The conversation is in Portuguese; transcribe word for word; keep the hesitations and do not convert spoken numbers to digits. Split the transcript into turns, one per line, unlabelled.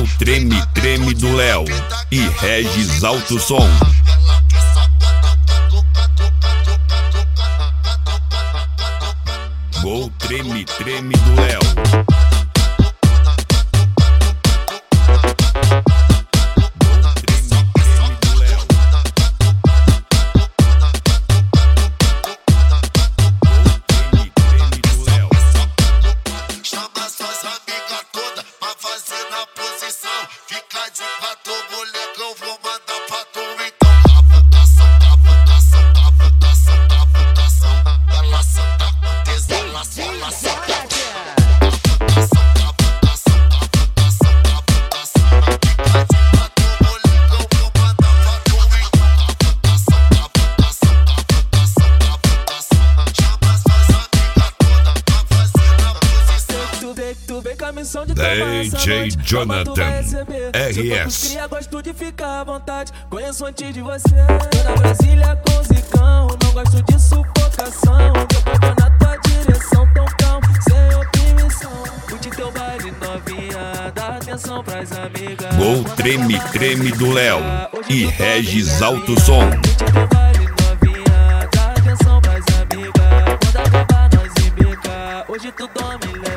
Gol Treme Treme do Léo e Regis Alto Som. Gol Treme Treme do Léo. D J Jonathan R S.
Gosto de ficar à vontade, conheço antes de você. Tô na Brasília com zicão, não gosto de sufocação. Depois tô na tua direção, tão calmo, sem oprimição. Curte teu baile novinha, dá atenção pras amigas.
Gol Treme Treme do Léo e Regis Alto Som.
Curte teu baile novinha, dá atenção pras amigas. Quando acabar nós embica, hoje tu dorme leve.